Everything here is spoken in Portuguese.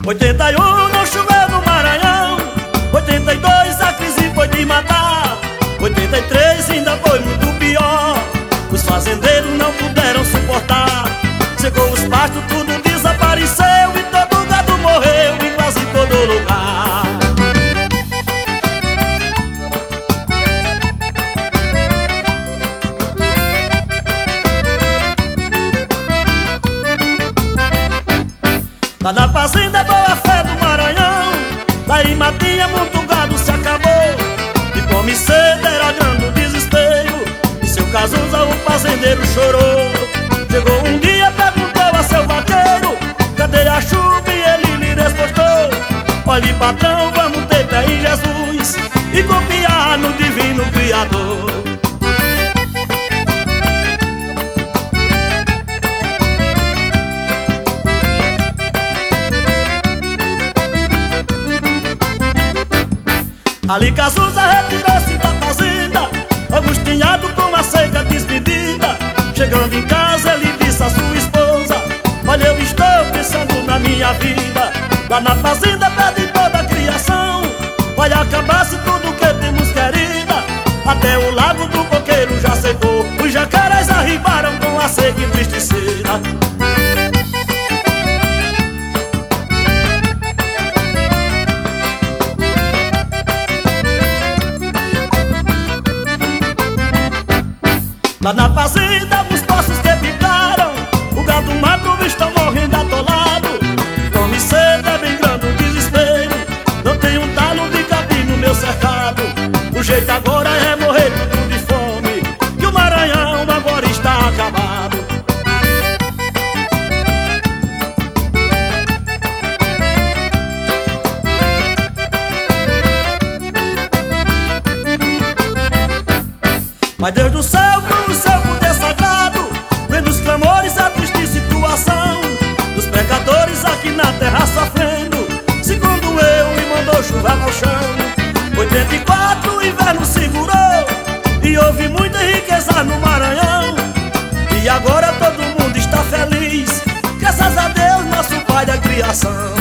81 não choveu no Maranhão, 82 a crise foi de matar, 83 ainda foi muito pior. Os fazendeiros não puderam suportar, secou os pastos, tudo desapareceu e todo gado morreu em quase todo lugar. Lá na fazenda Boa Fé do Maranhão, lá em Matinha muito gado se acabou, e fome e sede era grande o desespero, e seu Cazuza o fazendeiro chorou. Chegou um dia, perguntou a seu vaqueiro, cadê a chuva? E ele lhe respostou: olhe patrão, vamos ter fé em Jesus e confiar no divino Criador. Ali Cazuza retirou-se da fazenda, angustilhado com a seca despedida. Chegando em casa ele disse à sua esposa: olha, eu estou pensando na minha vida. Lá na fazenda perde toda a criação, vai acabar-se tudo que temos querida. Até o lago do coqueiro já secou, os jacarés arribaram com a seca entristecida. Lá na fazenda, os poços que ficaram, o gado magro estão morrendo atolado. Fome e sede é bem grande o desespero, não tem um talo de capim no meu cercado. O jeito agora é morrer tudo de fome, que o Maranhão agora está acabado. Mas Deus do céu, com o seu poder sagrado, vendo os clamores, a triste situação dos pecadores aqui na terra sofrendo, se condoeu e mandou chuva ao chão. 84 o inverno segurou e houve muita riqueza no Maranhão, e agora todo mundo está feliz, graças a Deus, nosso Pai da criação.